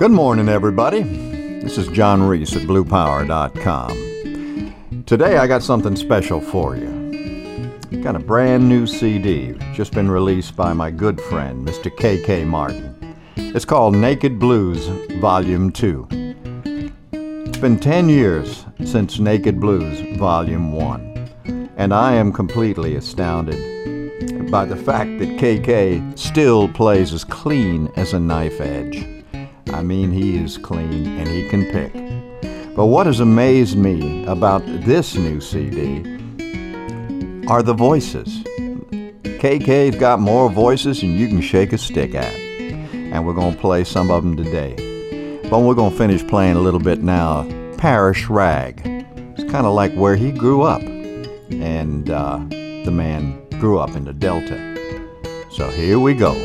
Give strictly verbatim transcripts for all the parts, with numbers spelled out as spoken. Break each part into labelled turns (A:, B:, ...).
A: Good morning, everybody. This is John Reese at blue power dot com. Today I got something special for you. Got a brand new C D, just been released by my good friend, Mister K K Martin. It's called Naked Blues, Volume two. It's been ten years since Naked Blues, Volume one, and I am completely astounded by the fact that K K still plays as clean as a knife edge. I mean, he is clean and he can pick. But what has amazed me about this new C D are the voices. K K's got more voices than you can shake a stick at. And we're going to play some of them today. But we're going to finish playing a little bit now. Parish Rag. It's kind of like where he grew up. And uh, the man grew up in the Delta. So here we go.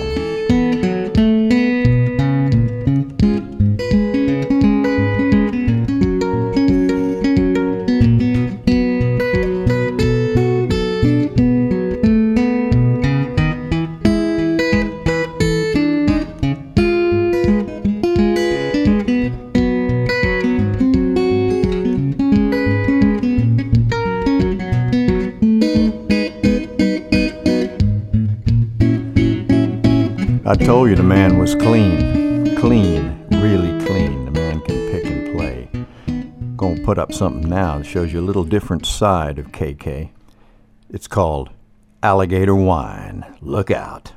A: I told you the man was clean, clean, really clean. The man can pick and play. Gonna put up something now that shows you a little different side of K K. It's called Alligator Wine. Look out.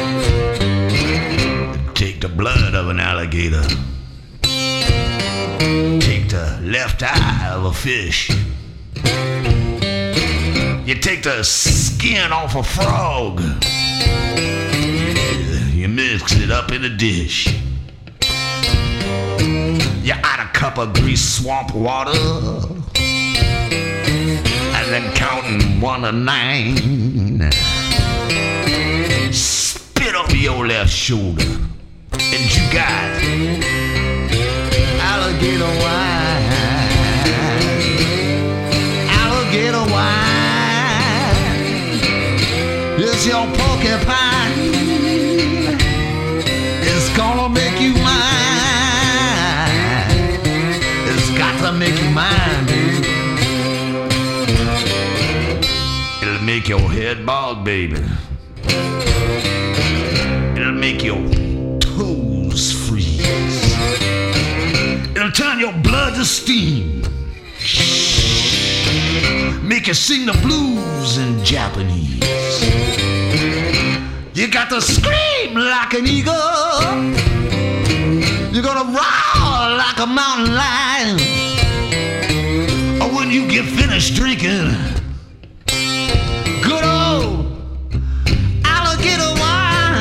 B: Take the blood of an alligator. Take the left eye of a fish. You take the skin off a frog. You mix it up in a dish. You add a cup of greased swamp water, and then counting one to nine, spit over your left shoulder, and you got alligator wine. Alligator wine. It's your porcupine. Gonna make you mine. It's got to make you mine, baby. It'll make your head bald, baby. It'll make your toes freeze. It'll turn your blood to steam. Make you sing the blues in Japanese. You got to scream like an eagle. You're gonna roar like a mountain lion. Or when you get finished drinking good old alligator wine.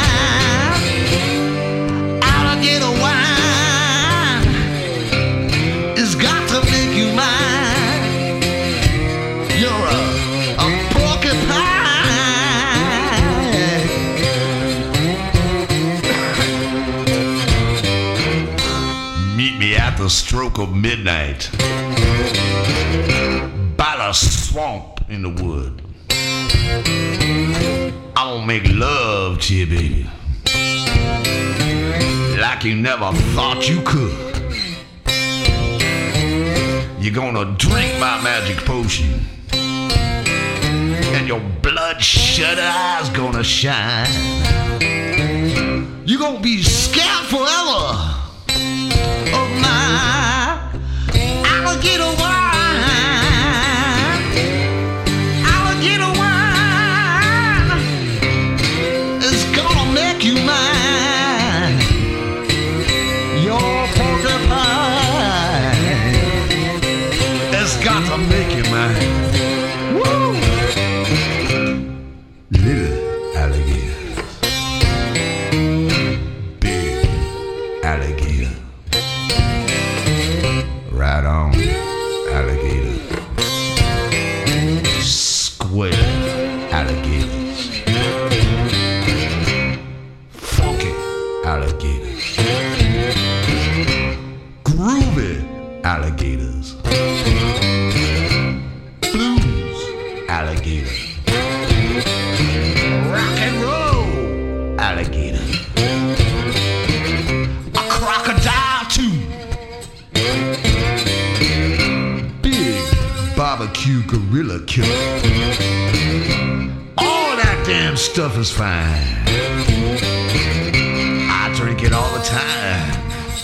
B: Alligator wine has got to make you mine. You're a, a porcupine. Meet me at the stroke of midnight by the swamp in the wood. I'm gonna make love to you, baby, like you never thought you could. You're gonna drink my magic potion, and your bloodshot eyes gonna shine. You're gonna be scared forever of my alligator wine. Alligator wine is gonna make you mine. Your porcupine has got to make you mine. Woo! Little alligators, big alligator. Right on, alligator. Square alligators. Funky alligators. Groovy alligators. Blues alligators. Rock and roll alligator. A crocodile. barbecue gorilla killer. All that damn stuff is fine. I drink it all the time.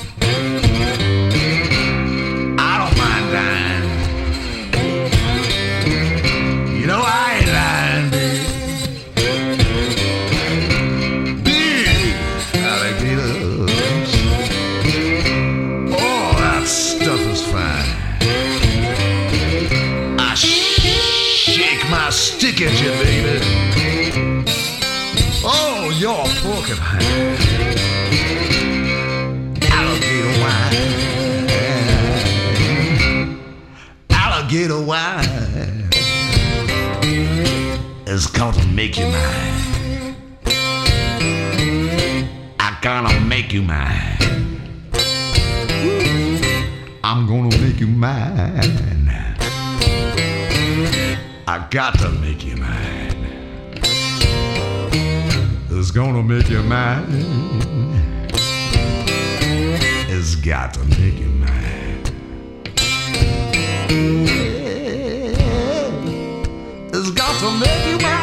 B: I don't mind dying. You know I ain't lying, baby. Big alligators. All that stuff is fine. I shake my stick at you, baby. Oh, you're a porcupine. Alligator wine. Alligator wine is gonna make you mine. I'm gonna make you mine. I'm gonna make you mine. I got to make you mine. It's gonna make you mine. It's got to make you mine. It's got to make you mine.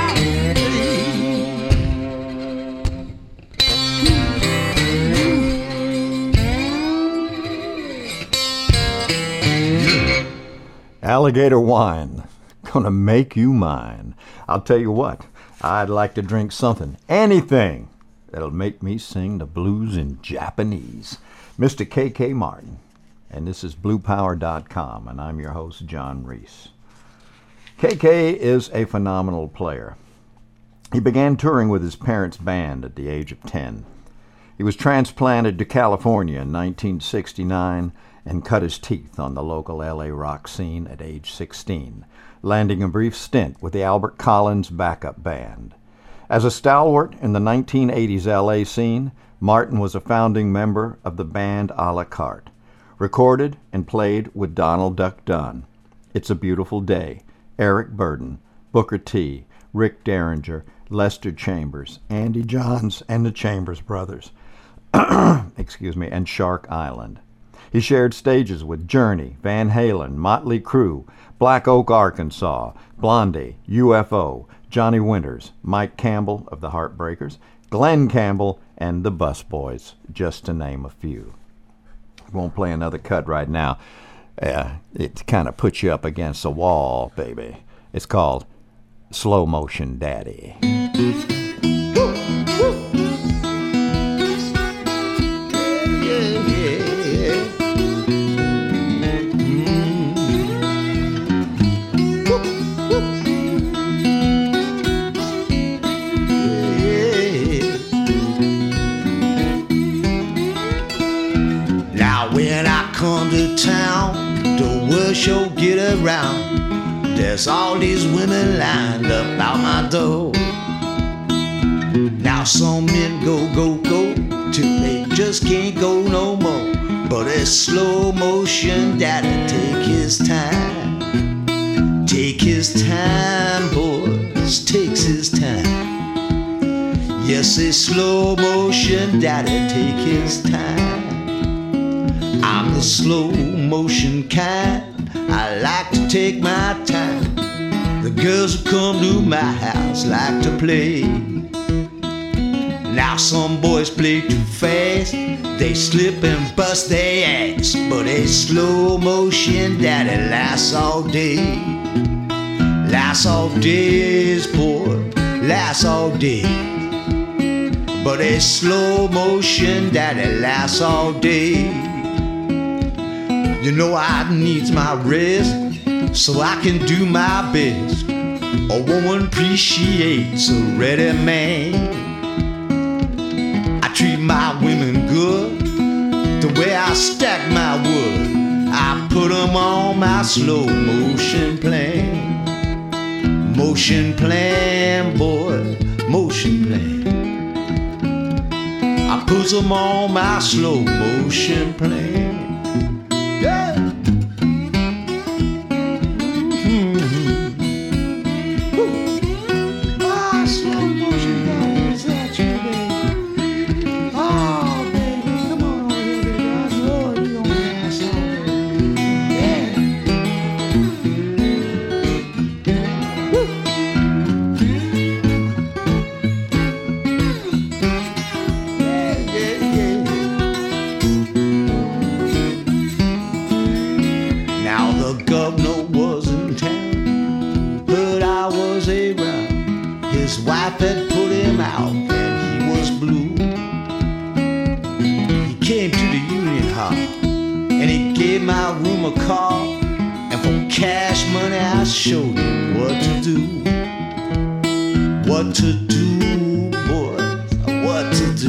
A: Alligator wine, gonna make you mine. I'll tell you what, I'd like to drink something, anything, that'll make me sing the blues in Japanese. Mister K K Martin, and this is blue power dot com, and I'm your host, John Reese. K K is a phenomenal player. He began touring with his parents' band at the age of ten. He was transplanted to California in nineteen sixty-nine and cut his teeth on the local L A rock scene at age sixteen, landing a brief stint with the Albert Collins Backup Band. As a stalwart in the nineteen eighties L A scene, Martin was a founding member of the band A La Carte, recorded and played with Donald Duck Dunn, It's a Beautiful Day, Eric Burdon, Booker T, Rick Derringer, Lester Chambers, Andy Johns, and the Chambers Brothers, excuse me, and Shark Island. He shared stages with Journey, Van Halen, Motley Crue, Black Oak, Arkansas, Blondie, U F O, Johnny Winters, Mike Campbell of the Heartbreakers, Glenn Campbell, and the Bus Boys, just to name a few. I won't play another cut right now. Uh, it kind of puts you up against a wall, baby. It's called Slow Motion Daddy. Woo, woo.
C: Come to town, the world sure get around. There's all these women lined up out my door. Now some men go, go, go, till they just can't go no more. But it's slow motion, daddy, take his time. Take his time, boys, takes his time. Yes, it's slow motion, daddy, take his time. I'm the slow motion kind, I like to take my time. The girls who come to my house like to play. Now some boys play too fast, they slip and bust their ass. But a slow motion daddy lasts all day. Lasts all days, boy, lasts all day. But a slow motion daddy lasts all day. You know I needs my rest so I can do my best. A woman appreciates a ready man. I treat my women good the way I stack my wood. I put them on my slow motion plan. Motion plan, boy, motion plan. I put them on my slow motion plan. Yeah. Mm-hmm. Oh, slow motion, daddy, is that you, baby? Oh, baby, come on over here, baby. I know you don't ask all, baby. Yeah. the governor was in town, heard I was around. His wife had put him out and he was blue. He came to the Union Hall and he gave my room a call, and for cash money I showed him what to do. What to do, boys, what to do.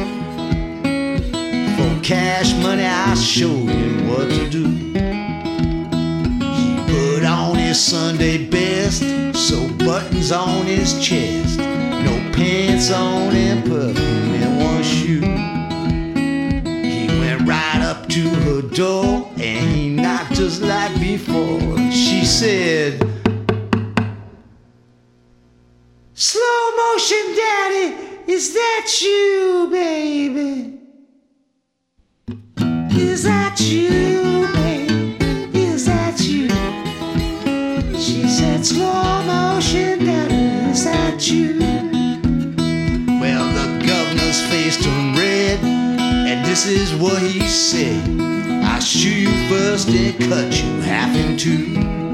C: For cash money I showed him what to do. He put on his Sunday best, so buttons on his chest, no pants on and perfume in one shoe. He went right up to her door and he knocked just like before. She said, "Slow motion, daddy, is that you, baby? Is that you, baby? Is that you?" She said, "Slow motion, daddy, is that you?" Well, the governor's face turned red, and this is what he said: "I shoot you first and cut you half in two."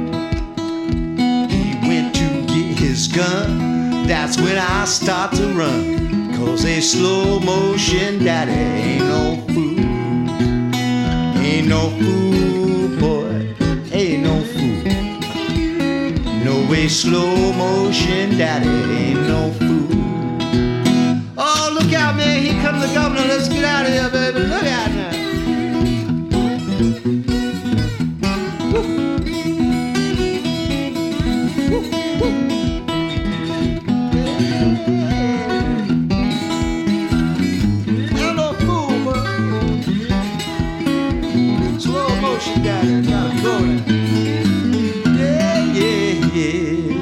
C: He went to get his gun, that's when I start to run, 'cause a slow motion daddy ain't no fool. Ain't no fool, boy, ain't no fool. No way slow motion daddy ain't no fool. Oh, look out, man, here comes the governor. Let's get out of here, baby. Look out now. Woo. Woo, woo. Ain't no fool, boy. Slow motion daddy, gotta go now. Yeah, yeah, yeah.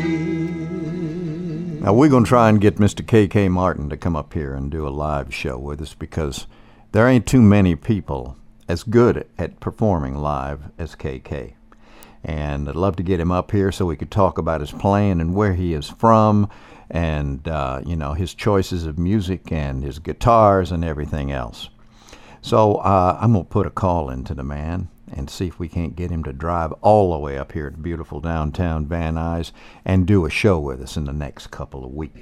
A: Now, we're going to try and get Mister K K Martin to come up here and do a live show with us, because there ain't too many people as good at performing live as K K. And I'd love to get him up here so we could talk about his playing and where he is from, and, uh, you know, his choices of music and his guitars and everything else. So uh, I'm going to put a call into the man and see if we can't get him to drive all the way up here to beautiful downtown Van Nuys and do a show with us in the next couple of weeks.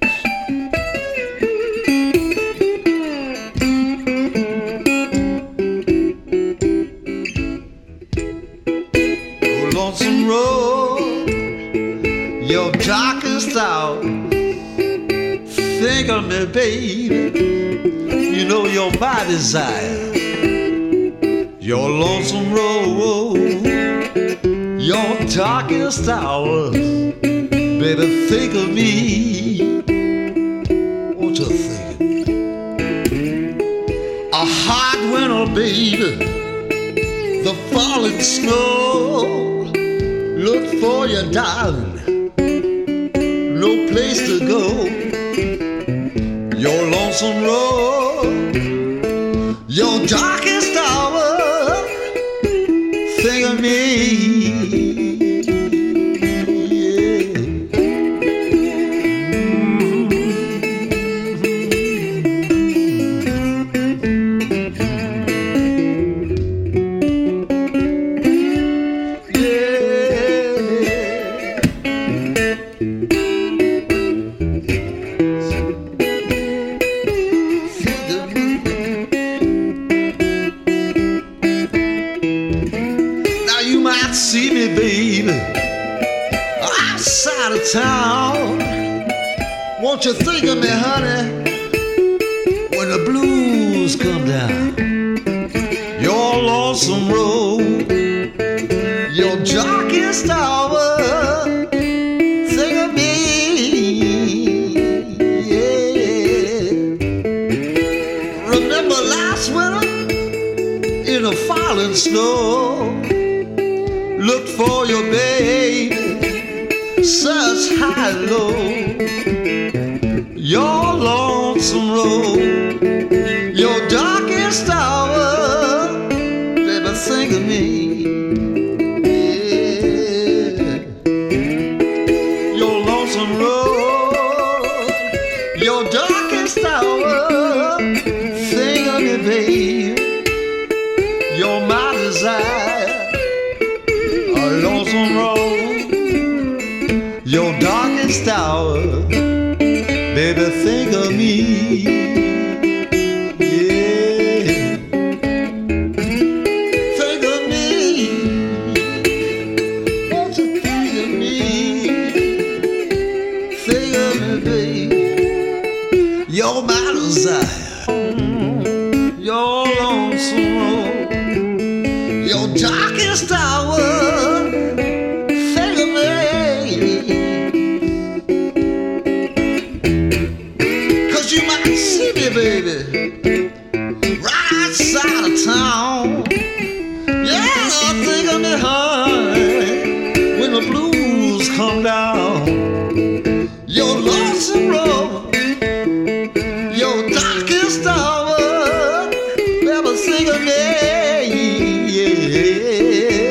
C: Oh, lonesome road, your darkest hour. Think of me, baby. You know you're my desire. Your lonesome road, your darkest hours. Baby, think of me. What you thinking? A hot winter, baby, the falling snow. Look for your darling, no place to go. Your lonesome road, your darkest hour. Think of me, yeah. See me, baby, outside of town. Won't you think of me, honey, when the blues come down? Your lonesome road, your darkest hour. Think of me, yeah. Remember last winter in the falling snow? Look for your baby, such high and low. Your lonesome road, your darkest hour. Baby, think of me, yeah. Your lonesome road, your darkest hour. Think of me, baby, you're my desire. darkest hour, baby, think of me. Yeah, think of me. Won't you think of me? Think of me, baby. You're my desire, your lonesome road, your darkest hour. Think of me. 'Cause you might see me, baby, right outside of town. Yeah, think of me, honey, when the blues come down. Your lonesome road, your darkest hour, never think of me. Yeah.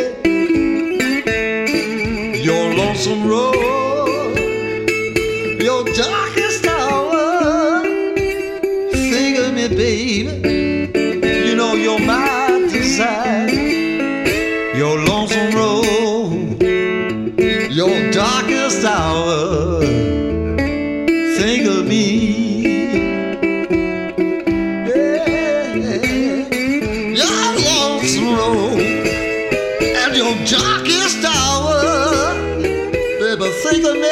C: Your lonesome road, your darkest hour, think of me, baby. You know you're my desire. Your lonesome road, your darkest hour, think of me. Your darkest hour, baby, think of me.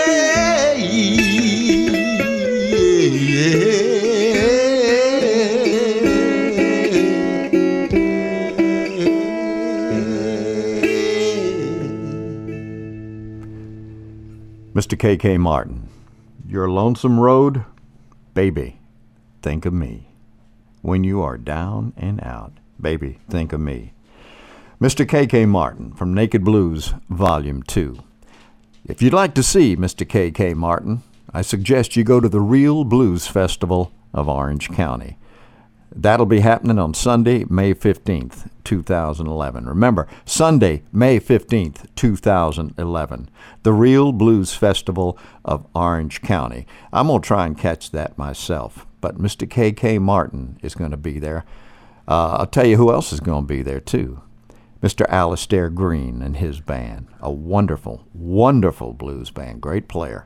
A: Mister K K Martin, your lonesome road, baby, think of me. When you are down and out, baby, think of me. Mister K K Martin from Naked Blues, Volume two. If you'd like to see Mister K K Martin, I suggest you go to the Real Blues Festival of Orange County. That'll be happening on Sunday, May fifteenth, two thousand eleven. Remember, Sunday, May fifteenth, two thousand eleven. The Real Blues Festival of Orange County. I'm going to try and catch that myself, but Mister K K Martin is going to be there. Uh, I'll tell you who else is going to be there, too. Mister Alistair Green and his band, a wonderful, wonderful blues band, great player.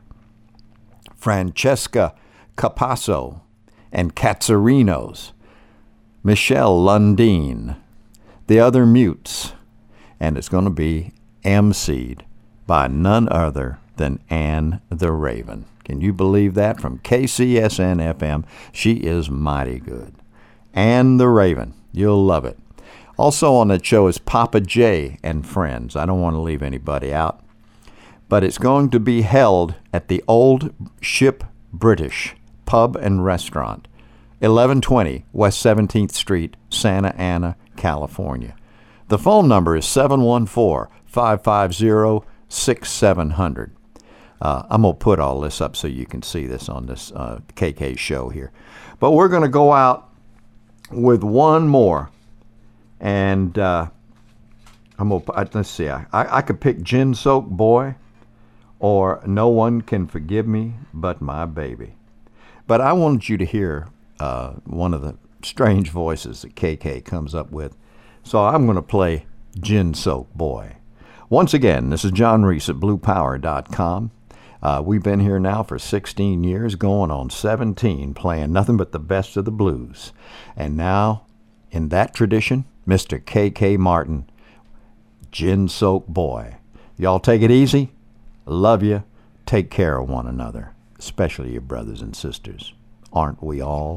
A: Francesca Capasso and Catsarinos, Michelle Lundeen, the other Mutes, and it's going to be emceed by none other than Anne the Raven. Can you believe that? From K C S N F M, she is mighty good. Anne the Raven, you'll love it. Also on that show is Papa J and friends. I don't want to leave anybody out. But it's going to be held at the Old Ship British Pub and Restaurant, eleven twenty West seventeenth Street, Santa Ana, California. The phone number is seven one four, five five zero, six seven zero zero. Uh, I'm going to put all this up so you can see this on this uh, K K show here. But we're going to go out with one more. And uh, I'm gonna, let's see, I, I could pick Gin Soak Boy or No One Can Forgive Me But My Baby. But I wanted you to hear uh, one of the strange voices that K K comes up with. So I'm going to play Gin Soak Boy. Once again, this is John Reese at blue power dot com. Uh, we've been here now for sixteen years, going on seventeen, playing nothing but the best of the blues. And now, in that tradition, Mister K K Martin, Gin Soak Boy. Y'all take it easy. Love you. Take care of one another, especially your brothers and sisters. Aren't we all?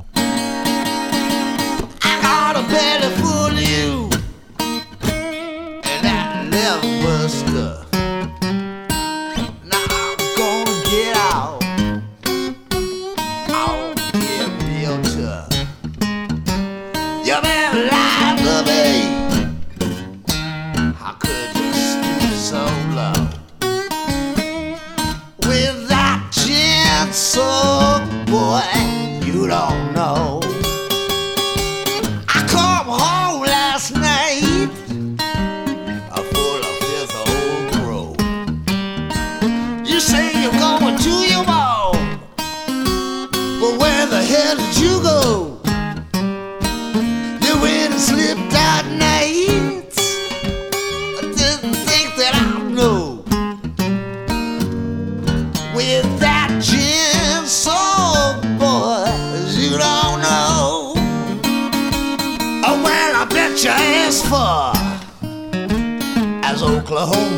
C: I got a belly full of you, and that liver buster. Now I'm gonna get out. I'll get real tough. You better lie to me. How could you stoop so low? With that gin soak, boy, you don't know. I come home last night, a full of this old grove. You say you're going to your mom, but where the hell did you go? You went and slipped that night. I didn't think that I'd know. With that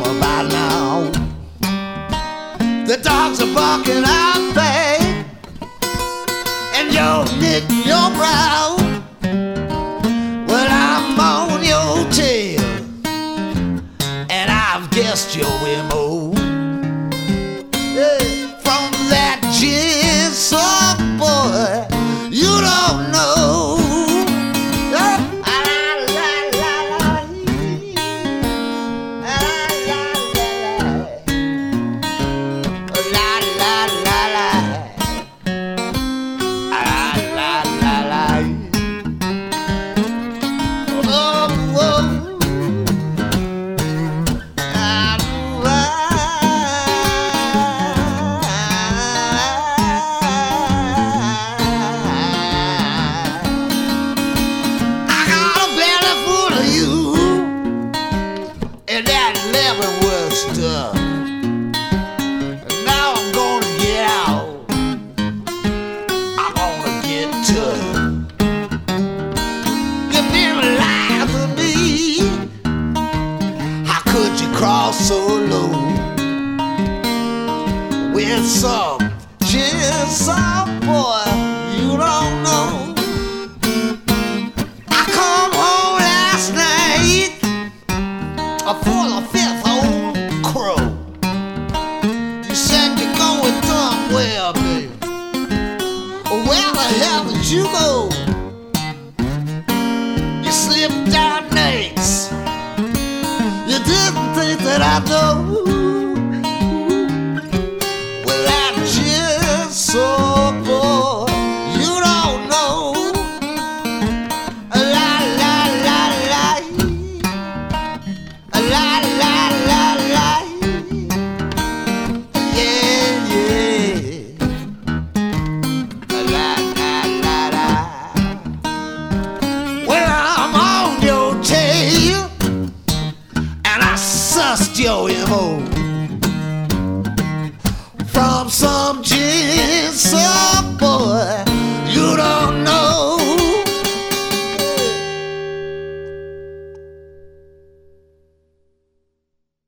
C: by now. The dogs are barking out, babe, and you're knitting your brow. Well, I'm on your tail, and I've guessed your M O. Hey, from that gin-sock boy, you don't know. So low with some gin-sock boy, you don't know. I come home last night for the fifth old crow. You said you're going somewhere, baby. Where the hell did you go? You slipped down next. You didn't think that I know. Well, that gin-sock boy, you don't know. La la la la, la la la la, yeah yeah, la la la la. Well, I'm on your tail, sussed your M O from some gin-sock boy, you don't know.